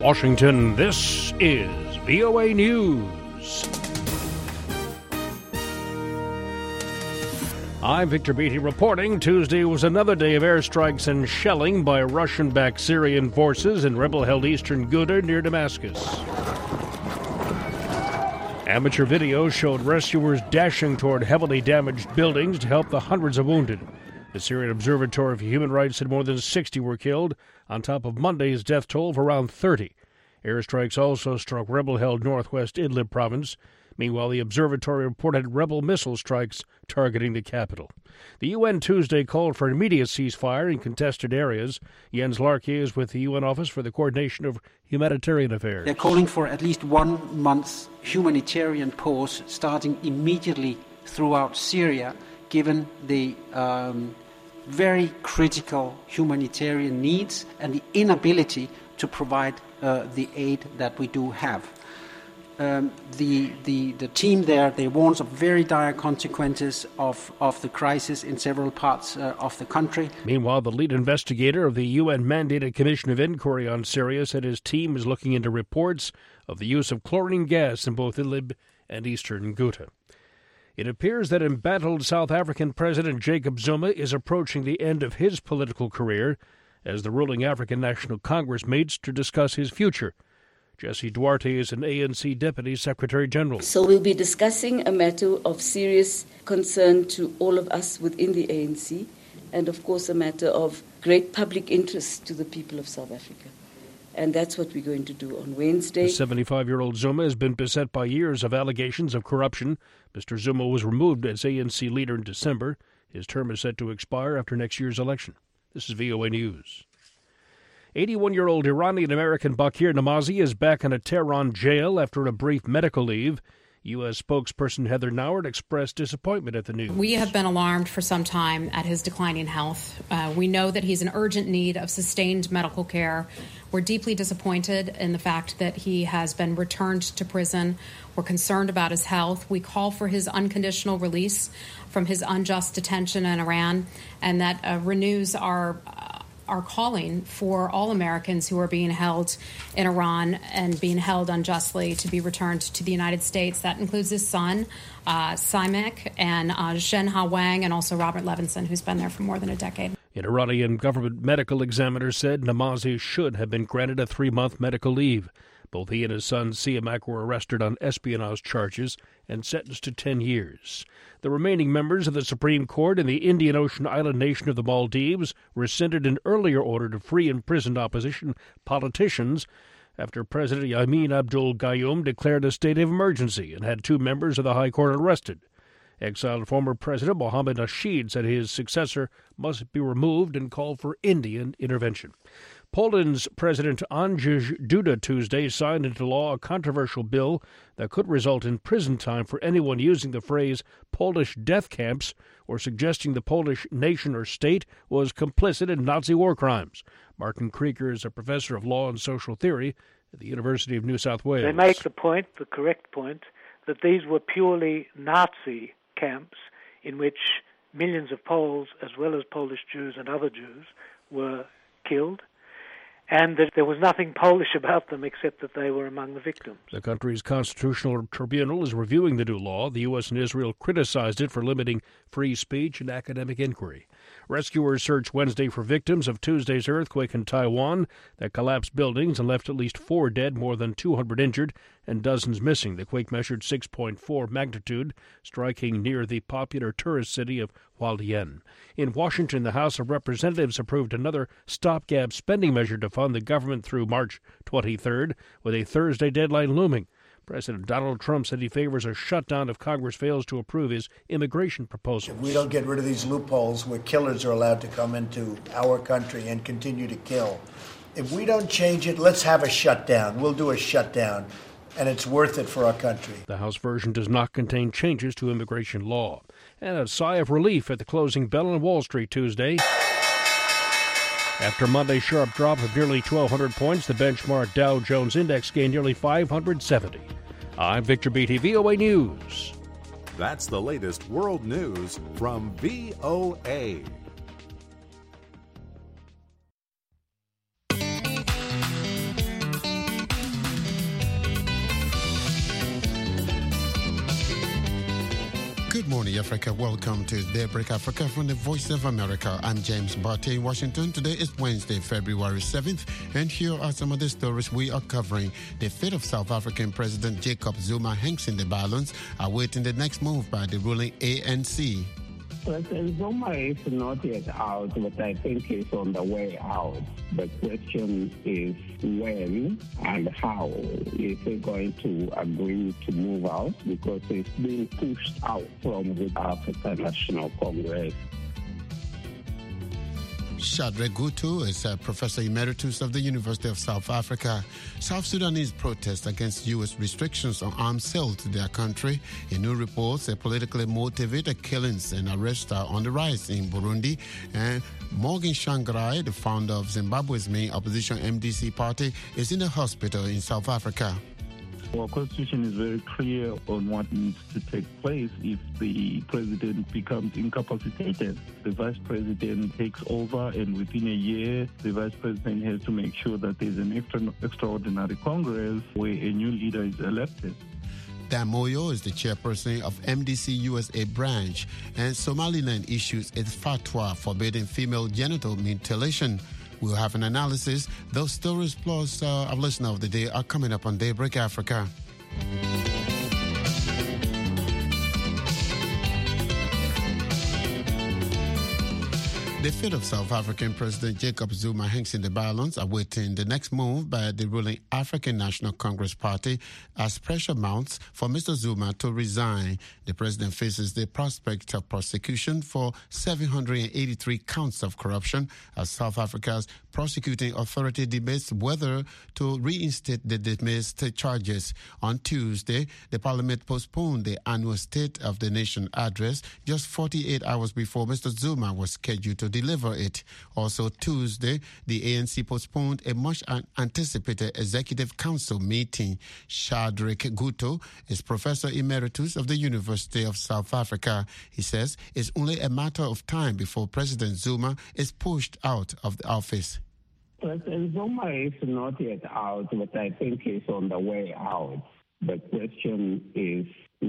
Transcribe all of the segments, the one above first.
Washington, this is VOA News. I'm Victor Beatty reporting. Tuesday was another day of airstrikes and shelling by Russian-backed Syrian forces in rebel-held eastern Ghouta near Damascus. Amateur video showed rescuers dashing toward heavily damaged buildings to help the hundreds of wounded. The Syrian Observatory for Human Rights said more than 60 were killed, on top of Monday's death toll of around 30. Airstrikes also struck rebel-held northwest Idlib province. Meanwhile, the observatory reported rebel missile strikes targeting the capital. The UN Tuesday called for an immediate ceasefire in contested areas. Jens Larke is with the UN Office for the Coordination of Humanitarian Affairs. They're calling for at least 1 month's humanitarian pause starting immediately throughout Syria, given the very critical humanitarian needs and the inability to provide the aid that we do have. The team there, they warns of very dire consequences of the crisis in several parts of the country. Meanwhile, the lead investigator of the UN-mandated Commission of Inquiry on Syria said his team is looking into reports of the use of chlorine gas in both Idlib and eastern Ghouta. It appears that embattled South African President Jacob Zuma is approaching the end of his political career as the ruling African National Congress meets to discuss his future. Jessie Duarte is an ANC Deputy Secretary General. So we'll be discussing a matter of serious concern to all of us within the ANC and, of course, a matter of great public interest to the people of South Africa. And that's what we're going to do on Wednesday. The 75-year-old Zuma has been beset by years of allegations of corruption. Mr. Zuma was removed as ANC leader in December. His term is set to expire after next year's election. This is VOA News. 81-year-old Iranian-American Bakir Namazi is back in a Tehran jail after a brief medical leave. U.S. spokesperson Heather Nauert expressed disappointment at the news. We have been alarmed for some time at his declining health. We know that he's in urgent need of sustained medical care. We're deeply disappointed in the fact that he has been returned to prison. We're concerned about his health. We call for his unconditional release from his unjust detention in Iran, and that renews our calling for all Americans who are being held in Iran and being held unjustly to be returned to the United States. That includes his son, Simek, and Shenha Wang, and also Robert Levinson, who's been there for more than a decade. An Iranian government medical examiner said Namazi should have been granted a 3-month medical leave. Both he and his son, Simek, were arrested on espionage charges and sentenced to 10 years. The remaining members of the Supreme Court in the Indian Ocean island nation of the Maldives rescinded an earlier order to free imprisoned opposition politicians after President Yamin Abdul Gayoom declared a state of emergency and had 2 members of the High Court arrested. Exiled former President Mohammed Nasheed said his successor must be removed and called for Indian intervention. Poland's President Andrzej Duda Tuesday signed into law a controversial bill that could result in prison time for anyone using the phrase Polish death camps or suggesting the Polish nation or state was complicit in Nazi war crimes. Martin Krieger is a professor of law and social theory at the University of New South Wales. They make the correct point, that these were purely Nazi camps in which millions of Poles, as well as Polish Jews and other Jews, were killed, and that there was nothing Polish about them except that they were among the victims. The country's constitutional tribunal is reviewing the new law. The U.S. and Israel criticized it for limiting free speech and academic inquiry. Rescuers searched Wednesday for victims of Tuesday's earthquake in Taiwan that collapsed buildings and left at least 4 dead, more than 200 injured, and dozens missing. The quake measured 6.4 magnitude, striking near the popular tourist city of Hualien. In Washington, the House of Representatives approved another stopgap spending measure to fund the government through March 23rd, with a Thursday deadline looming. President Donald Trump said he favors a shutdown if Congress fails to approve his immigration proposals. If we don't get rid of these loopholes where killers are allowed to come into our country and continue to kill, if we don't change it, let's have a shutdown. We'll do a shutdown, and it's worth it for our country. The House version does not contain changes to immigration law. And a sigh of relief at the closing bell on Wall Street Tuesday. After Monday's sharp drop of nearly 1,200 points, the benchmark Dow Jones Index gained nearly 570. I'm Victor Beatty, VOA News. That's the latest world news from VOA. morning, Africa. Welcome to Daybreak Africa from the Voice of America. I'm James Barty in Washington. Today is Wednesday, February 7th, and here are some of the stories we are covering. The fate of South African President Jacob Zuma hangs in the balance, awaiting the next move by the ruling ANC. President Zuma is not yet out, but I think he's on the way out. The question is when and how is he going to agree to move out, because he's being pushed out from the African National Congress. Shadrack Guto is a professor emeritus of the University of South Africa. South Sudanese protest against U.S. restrictions on arms sale to their country. In new reports, politically motivated killings and arrests are on the rise in Burundi. And Morgan Tsvangirai, the founder of Zimbabwe's main opposition MDC party, is in the hospital in South Africa. Our constitution is very clear on what needs to take place if the president becomes incapacitated. The vice president takes over, and within a year, the vice president has to make sure that there's an extraordinary Congress where a new leader is elected. Dan Moyo is the chairperson of MDC USA branch, and Somaliland issues its fatwa forbidding female genital mutilation. We'll have an analysis. Those stories plus our listener of the day are coming up on Daybreak Africa. The fate of South African President Jacob Zuma hangs in the balance, awaiting the next move by the ruling African National Congress Party as pressure mounts for Mr. Zuma to resign. The president faces the prospect of prosecution for 783 counts of corruption as South Africa's prosecuting authority debates whether to reinstate the dismissed charges. On Tuesday, the parliament postponed the annual State of the Nation address just 48 hours before Mr. Zuma was scheduled to deliver it. Also Tuesday, the ANC postponed a much-anticipated Executive Council meeting. Shadrack Guto is Professor Emeritus of the University of South Africa. He says it's only a matter of time before President Zuma is pushed out of the office. President Zuma is not yet out, but I think he's on the way out. The question is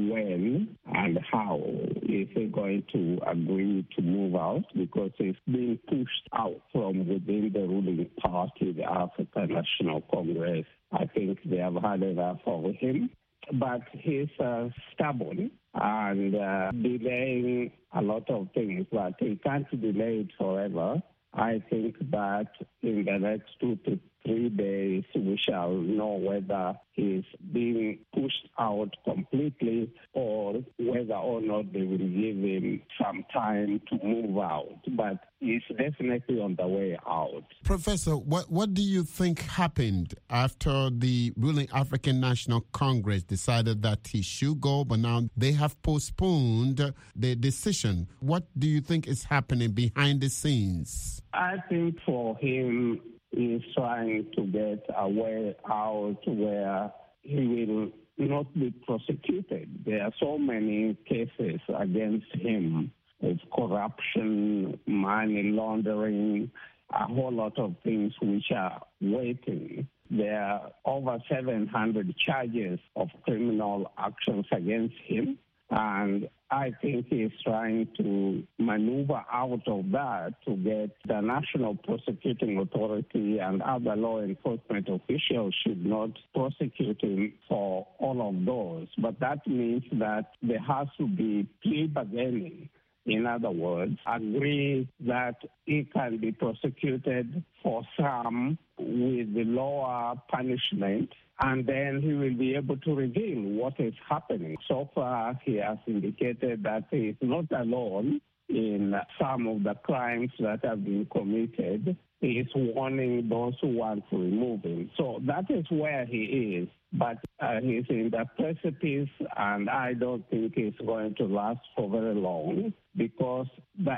when and how is he going to agree to move out, because he's being pushed out from within the ruling party, the African National Congress. I think they have had enough of him, but he's stubborn and delaying a lot of things, but he can't delay it forever. I think that in the next 2 to 3 days, we shall know whether he's being pushed out completely or whether or not they will give him some time to move out. But he's definitely on the way out. Professor, what do you think happened after the ruling African National Congress decided that he should go, but now they have postponed the decision? What do you think is happening behind the scenes? I think for him, he's trying to get a way out where he will not be prosecuted. There are so many cases against him of corruption, money laundering, a whole lot of things which are waiting. There are over 700 charges of criminal actions against him. And I think he's trying to maneuver out of that to get the National Prosecuting Authority and other law enforcement officials should not prosecute him for all of those. But that means that there has to be plea bargaining. In other words, agree that he can be prosecuted for some with the lower punishment, and then he will be able to reveal what is happening. So far, he has indicated that he is not alone in some of the crimes that have been committed. He is warning those who want to remove him. So that is where he is. But he's in the precipice, and I don't think it's going to last for very long, because the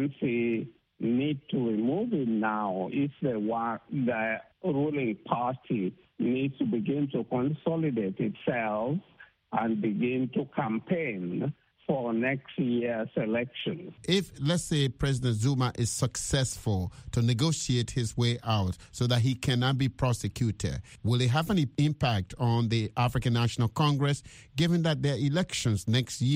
ANC need to remove him now if they want the ruling party needs to begin to consolidate itself and begin to campaign for next year's elections. If, let's say, President Zuma is successful to negotiate his way out so that he cannot be prosecuted, will it have any impact on the African National Congress, given that there are elections next year?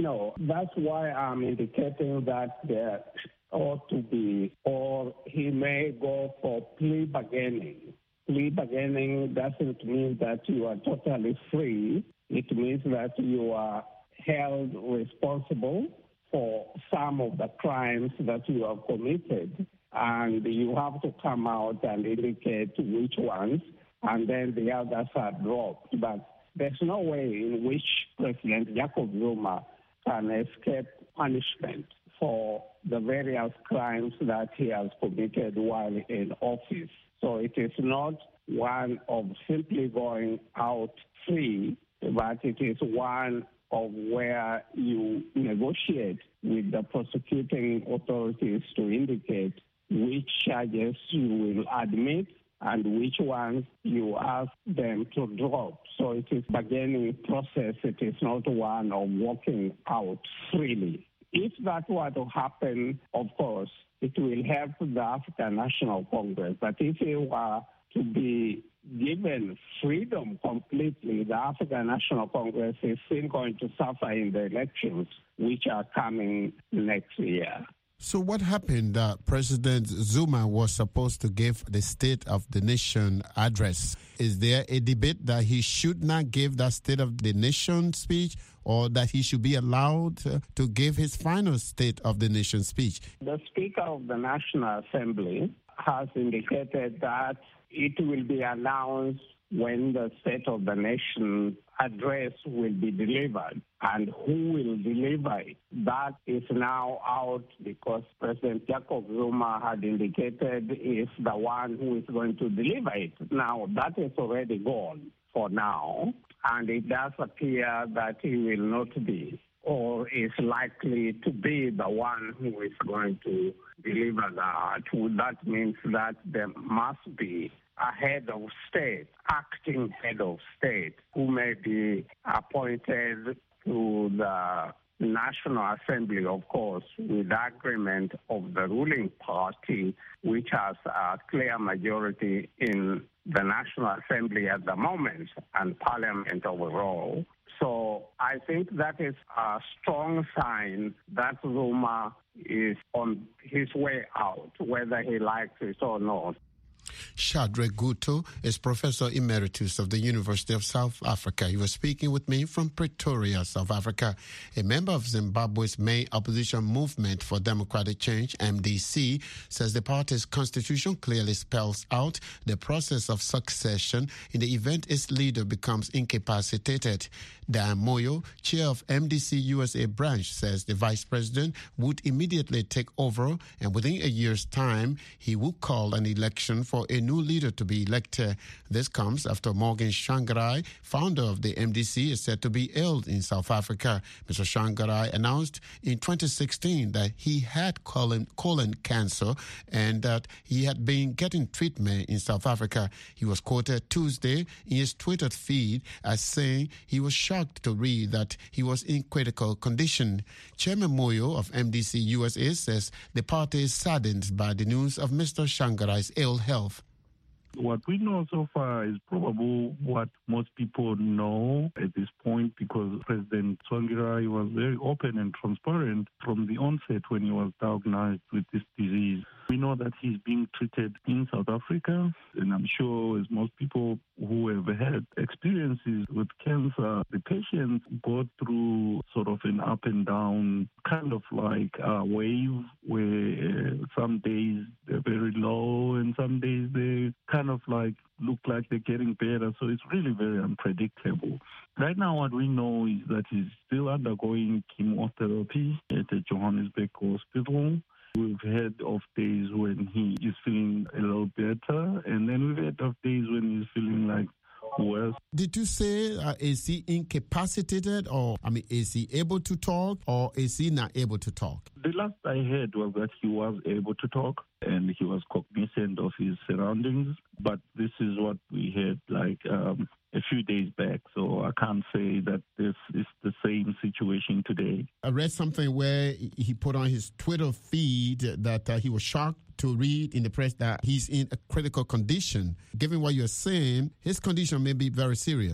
No, that's why I'm indicating that there ought to be, or he may go for plea bargaining. Plea bargaining doesn't mean that you are totally free. It means that you are held responsible for some of the crimes that you have committed, and you have to come out and indicate which ones, and then the others are dropped. But there's no way in which President Jacob Zuma can escape punishment for the various crimes that he has committed while in office. So it is not one of simply going out free, but it is one of where you negotiate with the prosecuting authorities to indicate which charges you will admit and which ones you ask them to drop. So it is a bargaining process. It is not one of walking out freely. If that were to happen, of course, it will help the African National Congress. But if it were to be given freedom completely, the African National Congress is still going to suffer in the elections which are coming next year. So what happened? President Zuma was supposed to give the State of the Nation address. Is there a debate that he should not give that State of the Nation speech, or that he should be allowed to give his final State of the Nation speech? The Speaker of the National Assembly has indicated that it will be announced when the State of the Nation address will be delivered, and who will deliver it. That is now out because President Jacob Zuma had indicated is the one who is going to deliver it. Now, that is already gone for now, and it does appear that he will not be, or is likely to be the one who is going to deliver that. That means that there must be a head of state, acting head of state, who may be appointed to the National Assembly, of course, with agreement of the ruling party, which has a clear majority in the National Assembly at the moment and Parliament overall. So I think that is a strong sign that Zuma is on his way out, whether he likes it or not. Shadrach Guto is Professor Emeritus of the University of South Africa. He was speaking with me from Pretoria, South Africa. A member of Zimbabwe's main opposition movement for democratic change, MDC, says the party's constitution clearly spells out the process of succession in the event its leader becomes incapacitated. Dan Moyo, chair of MDC USA branch, says the vice president would immediately take over, and within a year's time, he will call an election for a new leader to be elected. This comes after Morgan Tsvangirai, founder of the MDC, is said to be ill in South Africa. Mr. Tsvangirai announced in 2016 that he had colon cancer and that he had been getting treatment in South Africa. He was quoted Tuesday in his Twitter feed as saying he was shocked to read that he was in critical condition. Chairman Moyo of MDC USA says the party is saddened by the news of Mr. Tsvangirai's ill health. What we know so far is probably what most people know at this point, because President Tsvangirai was very open and transparent from the onset when he was diagnosed with this disease. We know that he's being treated in South Africa, and I'm sure as most people who have had experiences with cancer, the patients go through sort of an up and down kind of like a wave where some days they're very low and some days they kind of like look like they're getting better. So it's really very unpredictable. Right now what we know is that he's still undergoing chemotherapy at the Johannesburg Hospital. We've heard of days when he is feeling a little better, and then we've heard of days when he's feeling like worse. Did you say, is he incapacitated, or, is he able to talk, or is he not able to talk? The last I heard was that he was able to talk, and he was cognizant of his surroundings, but this is what we heard like a few days back, so I can't say that this is the same situation today. I read something where he put on his Twitter feed that he was shocked to read in the press that he's in a critical condition. Given what you're saying, his condition may be very serious.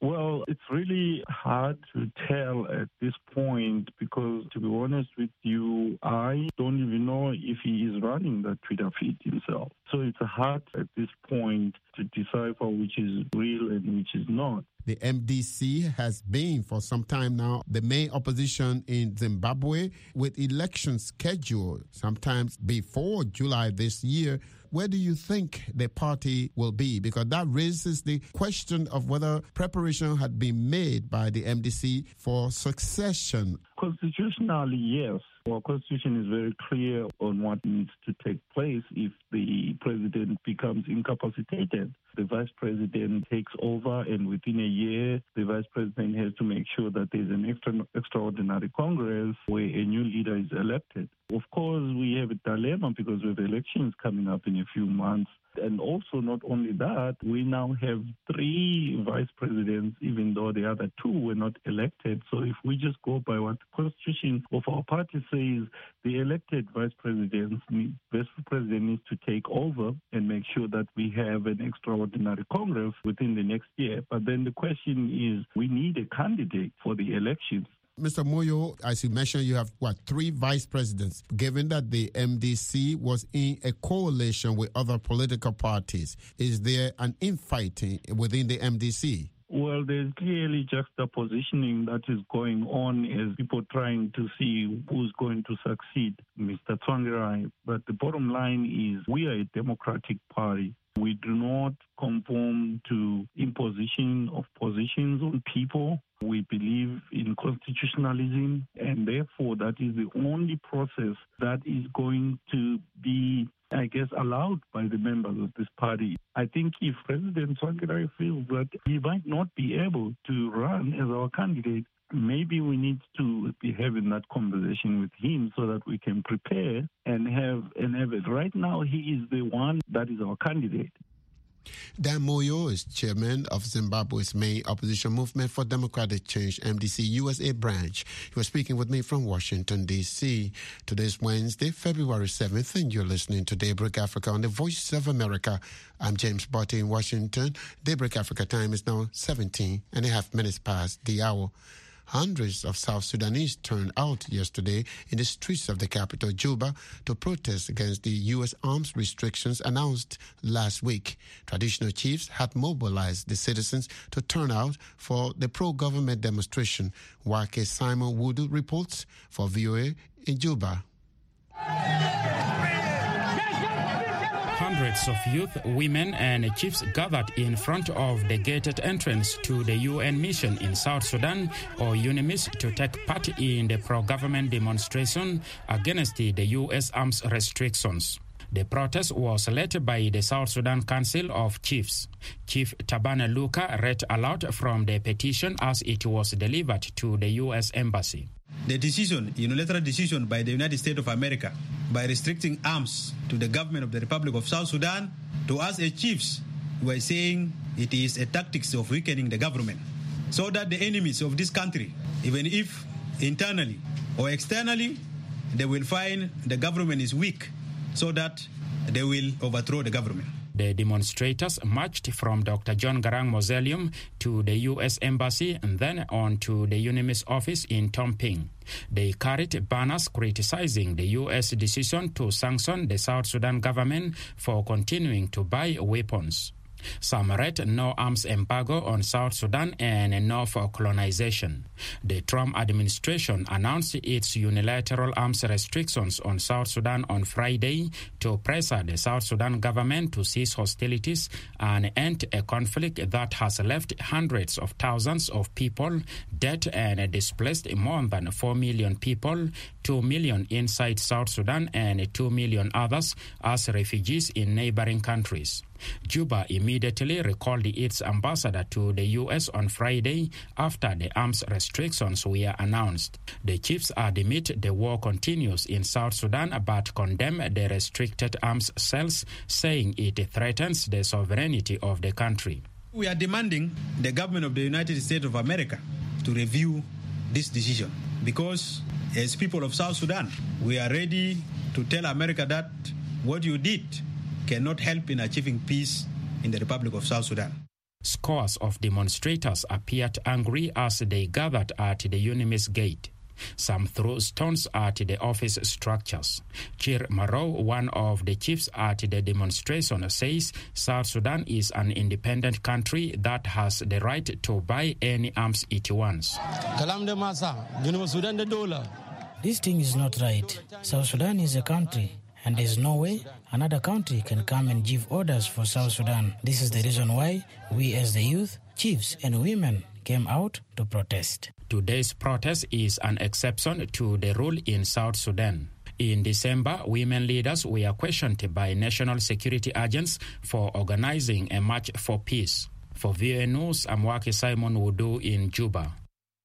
Well, it's really hard to tell at this point because, to be honest with you, I don't even know if he is running that Twitter feed himself. So it's hard at this point to decipher which is real and which is not. The MDC has been for some time now the main opposition in Zimbabwe, with elections scheduled sometimes before July this year. Where do you think the party will be? Because that raises the question of whether preparation had been made by the MDC for succession. Constitutionally, yes. Our constitution is very clear on what needs to take place if the president becomes incapacitated. The vice president takes over, and within a year, the vice president has to make sure that there's an extraordinary Congress where a new leader is elected. Of course, we have a dilemma because we have elections coming up in a few months. And also, not only that, we now have 3 vice presidents, even though the other 2 were not elected. So if we just go by what the constitution of our party says, the elected vice president needs to take over and make sure that we have an extraordinary Congress within the next year. But then the question is, we need a candidate for the elections. Mr. Moyo, as you mentioned, you have, 3 vice presidents. Given that the MDC was in a coalition with other political parties, is there an infighting within the MDC? Well, there's clearly juxtapositioning that is going on as people trying to see who's going to succeed Mr. Tsvangirai. But the bottom line is we are a democratic party. We do not conform to imposition of positions on people. We believe in constitutionalism, and therefore that is the only process that is going to be, allowed by the members of this party. I think if President Tsvangirai feels that he might not be able to run as our candidate, maybe we need to be having that conversation with him so that we can prepare and have it. Right now, he is the one that is our candidate. Dan Moyo is chairman of Zimbabwe's main opposition movement for democratic change, MDC USA branch. He was speaking with me from Washington, D.C. Today's Wednesday, February 7th, and you're listening to Daybreak Africa on the Voice of America. I'm James Botte in Washington. Daybreak Africa time is now 17 and a half minutes past the hour. Hundreds of South Sudanese turned out yesterday in the streets of the capital, Juba, to protest against the U.S. arms restrictions announced last week. Traditional chiefs had mobilized the citizens to turn out for the pro-government demonstration. Wake Simon Wudu reports for VOA in Juba. Hundreds of youth, women and chiefs gathered in front of the gated entrance to the UN mission in South Sudan, or UNMISS, to take part in the pro-government demonstration against the U.S. arms restrictions. The protest was led by the South Sudan Council of Chiefs. Chief Tabana Luka read aloud from the petition as it was delivered to the U.S. Embassy. The decision, unilateral decision by the United States of America, by restricting arms to the government of the Republic of South Sudan, to us as chiefs, we are saying it is a tactics of weakening the government, so that the enemies of this country, even if internally or externally, they will find the government is weak, so that they will overthrow the government. The demonstrators marched from Dr. John Garang Mausoleum to the U.S. Embassy and then on to the UNMISS office in Tomping. They carried banners criticizing the U.S. decision to sanction the South Sudan government for continuing to buy weapons. Some read no arms embargo on South Sudan and no for colonization. The Trump administration announced its unilateral arms restrictions on South Sudan on Friday to pressure the South Sudan government to cease hostilities and end a conflict that has left hundreds of thousands of people dead and displaced more than 4 million people, 2 million inside South Sudan and 2 million others as refugees in neighboring countries. Juba immediately recalled its ambassador to the U.S. on Friday after the arms restrictions were announced. The chiefs admit the war continues in South Sudan but condemn the restricted arms sales, saying it threatens the sovereignty of the country. We are demanding the government of the United States of America to review this decision because as people of South Sudan, we are ready to tell America that what you did cannot help in achieving peace in the Republic of South Sudan. Scores of demonstrators appeared angry as they gathered at the UNIMIS gate. Some threw stones at the office structures. Chir Maro, one of the chiefs at the demonstration, says South Sudan is an independent country that has the right to buy any arms it wants. This thing is not right. South Sudan is a country, and there's no way another country can come and give orders for South Sudan. This is the reason why we as the youth, chiefs and women came out to protest. Today's protest is an exception to the rule in South Sudan. In December, women leaders were questioned by national security agents for organizing a march for peace. For VOA News, I'm Waki Simon Wudu in Juba.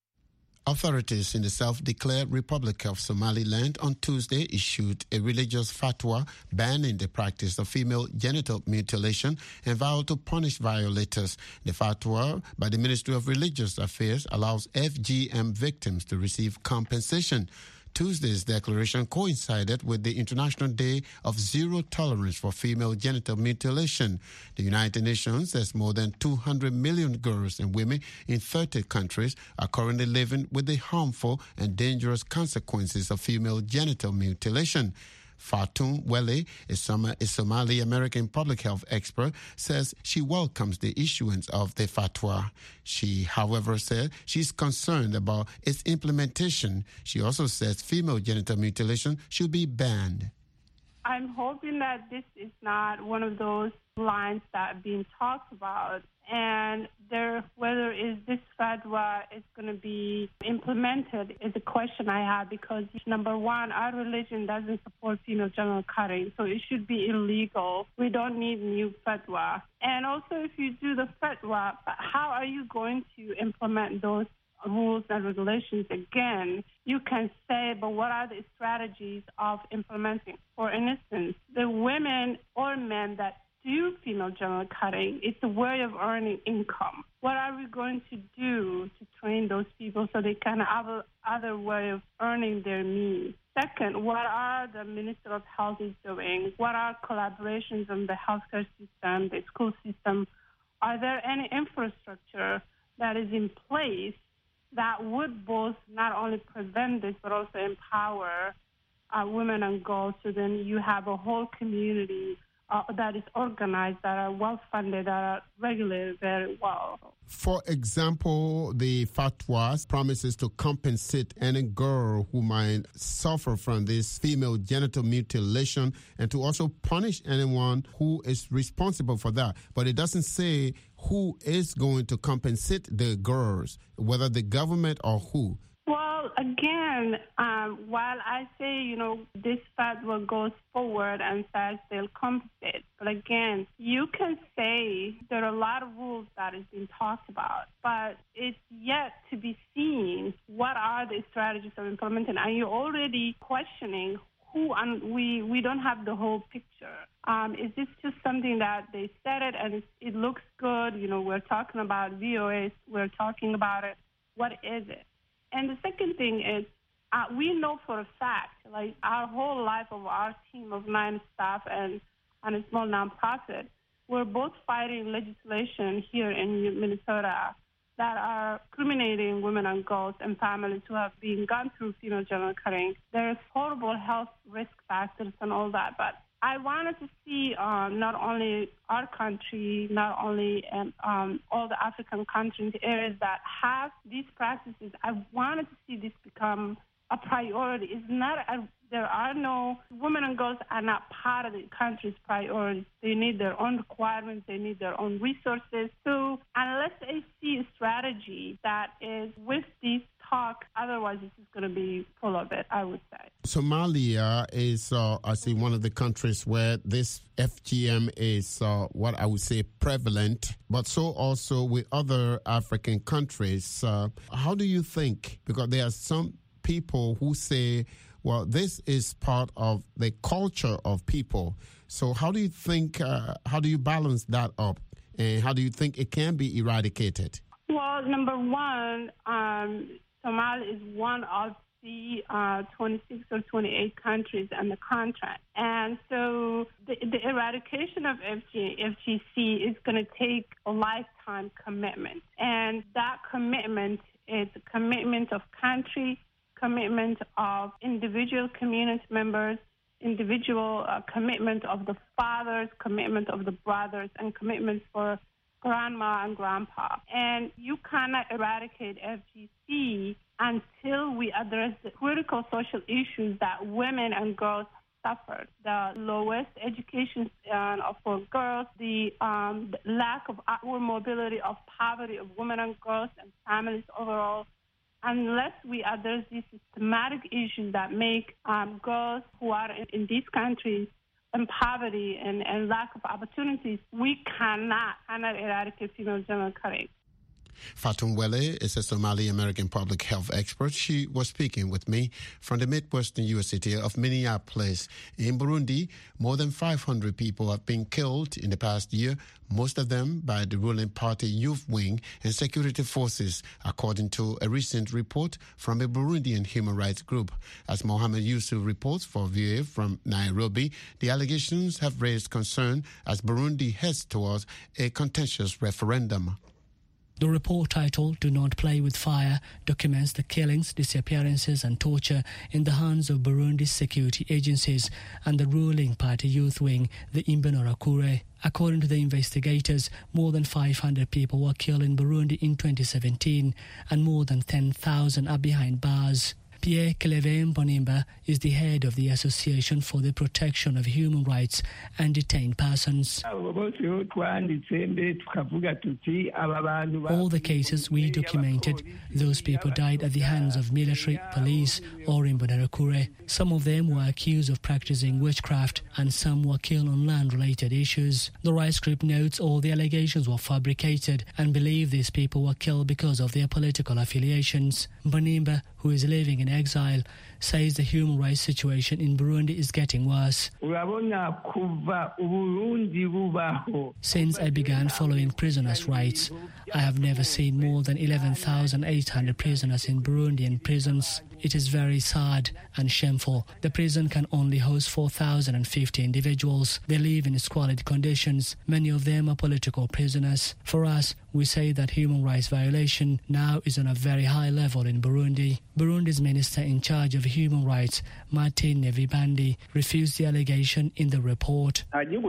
Authorities in the self-declared Republic of Somaliland on Tuesday issued a religious fatwa banning the practice of female genital mutilation and vowed to punish violators. The fatwa by the Ministry of Religious Affairs allows FGM victims to receive compensation. Tuesday's declaration coincided with the International Day of Zero Tolerance for Female Genital Mutilation. The United Nations says more than 200 million girls and women in 30 countries are currently living with the harmful and dangerous consequences of female genital mutilation. Fatou Wele, a Somali-American public health expert, says she welcomes the issuance of the fatwa. She, however, said she's concerned about its implementation. She also says female genital mutilation should be banned. I'm hoping that this is not one of those lines that are being talked about, and whether this fatwa is going to be implemented is a question I have, because number one, our religion doesn't support female genital cutting, so it should be illegal. We don't need new fatwa. And also, if you do the fatwa, how are you going to implement those rules and regulations? Again, you can say, but what are the strategies of implementing? For instance, the women or men that do female genital cutting, it's a way of earning income. What are we going to do to train those people so they can have other way of earning their means? Second, what are the Minister of Health is doing? What are collaborations on the healthcare system, the school system? Are there any infrastructure that is in place that would both not only prevent this but also empower women and girls, so then you have a whole community that is organized, that are well-funded, that are regulated very well. For example, the fatwa promises to compensate any girl who might suffer from this female genital mutilation and to also punish anyone who is responsible for that. But it doesn't say who is going to compensate the girls, whether the government or who. Well, again, while I say, this fatwa goes forward and says they'll compensate, but again, you can say there are a lot of rules that is being talked about, but it's yet to be seen what are the strategies of implementing. Are you already questioning who, and we don't have the whole picture. Is this just something that they said it and it looks good? We're talking about VOAs, we're talking about it. What is it? And the second thing is, we know for a fact, like our whole life of our team of 9 staff and a small nonprofit, we're both fighting legislation here in Minnesota that are criminating women and girls and families who have gone through female genital cutting. There's horrible health risk factors and all that, but I wanted to see not only our country, not only all the African countries, areas that have these practices. I wanted to see this become a priority. It's not there are no women and girls are not part of the country's priorities. They need their own requirements. They need their own resources. So unless they see a strategy that is with these talk, otherwise this is going to be full of it, I would say. Somalia is, I see, one of the countries where this FGM is what I would say prevalent, but so also with other African countries. How do you think? Because there are some people who say, well, this is part of the culture of people. So how do you think, how do you balance that up? And how do you think it can be eradicated? Well, number one, Somalia is one of see 26 or 28 countries and the contract. And so the eradication of FGC is going to take a lifetime commitment. And that commitment is a commitment of country, commitment of individual community members, individual commitment of the fathers, commitment of the brothers, and commitment for grandma and grandpa. And you cannot eradicate FGC until we address the critical social issues that women and girls suffered. The lowest education for girls, the lack of outward mobility, of poverty of women and girls and families overall. Unless we address these systematic issues that make girls who are in these countries in poverty and lack of opportunities, we cannot eradicate female genital rape. Fatou Wele is a Somali-American public health expert. She was speaking with me from the Midwestern U.S. city of Minneapolis. In Burundi, more than 500 people have been killed in the past year, most of them by the ruling party youth wing and security forces, according to a recent report from a Burundian human rights group. As Mohammed Yusuf reports for VOA from Nairobi, the allegations have raised concern as Burundi heads towards a contentious referendum. The report, titled "Do Not Play with Fire," documents the killings, disappearances and torture in the hands of Burundi's security agencies and the ruling party youth wing, the Imbonerakure. According to the investigators, more than 500 people were killed in Burundi in 2017 and more than 10,000 are behind bars. Pierre Clevé Mbonimba is the head of the Association for the Protection of Human Rights and Detained Persons. All the cases we documented, those people died at the hands of military, police or Imbonerakure. Some of them were accused of practicing witchcraft and some were killed on land-related issues. The rights group notes all the allegations were fabricated and believe these people were killed because of their political affiliations. Mbonimba, who is living in exile, says the human rights situation in Burundi is getting worse. Since I began following prisoners' rights, I have never seen more than 11,800 prisoners in Burundian prisons. It is very sad and shameful. The prison can only host 4,050 individuals. They live in squalid conditions. Many of them are political prisoners. For us, we say that human rights violation now is on a very high level in Burundi. Burundi's minister in charge of human rights, Martin Nevibandi, refused the allegation in the report.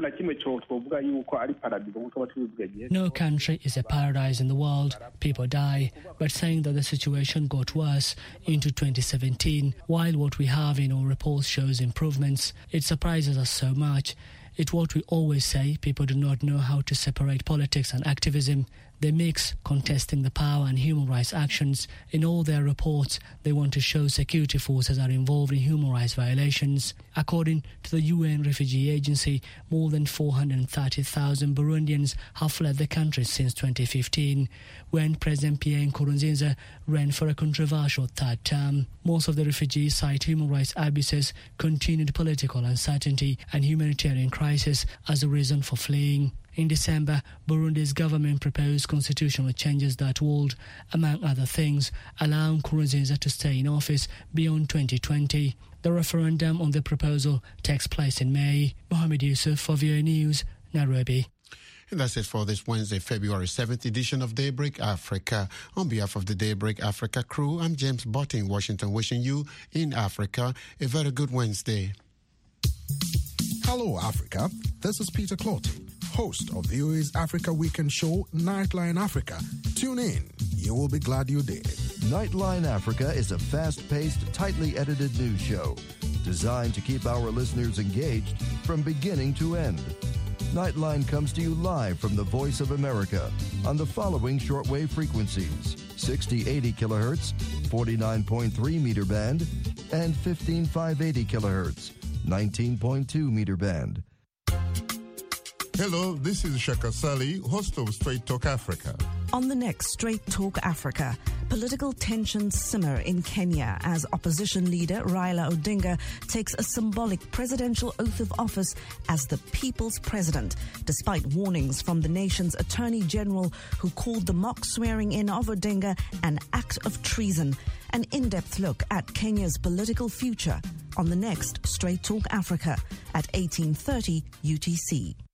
No country is a paradise in the world. People die, but saying that the situation got worse into 2017, while what we have in our reports shows improvements, it surprises us so much. It's what we always say, people do not know how to separate politics and activism. They mix contesting the power and human rights actions. In all their reports, they want to show security forces are involved in human rights violations. According to the UN Refugee Agency, more than 430,000 Burundians have fled the country since 2015, when President Pierre Nkurunziza ran for a controversial third term. Most of the refugees cite human rights abuses, continued political uncertainty and humanitarian crisis as a reason for fleeing. In December, Burundi's government proposed constitutional changes that would, among other things, allow Nkurunziza to stay in office beyond 2020. The referendum on the proposal takes place in May. Mohammed Yusuf for VOA News, Nairobi. And that's it for this Wednesday, February 7th edition of Daybreak Africa. On behalf of the Daybreak Africa crew, I'm James Bott in Washington, wishing you in Africa a very good Wednesday. Hello, Africa. This is Peter Clotty, host of VOA's Africa Weekend show, Nightline Africa. Tune in. You will be glad you did. Nightline Africa is a fast-paced, tightly edited news show designed to keep our listeners engaged from beginning to end. Nightline comes to you live from the Voice of America on the following shortwave frequencies: 6080 kilohertz, 49.3 meter band, and 15580 kilohertz, 19.2 meter band. Hello, this is Shaka Sali, host of Straight Talk Africa. On the next Straight Talk Africa, political tensions simmer in Kenya as opposition leader Raila Odinga takes a symbolic presidential oath of office as the people's president, despite warnings from the nation's attorney general who called the mock swearing-in of Odinga an act of treason. An in-depth look at Kenya's political future on the next Straight Talk Africa at 18:30 UTC.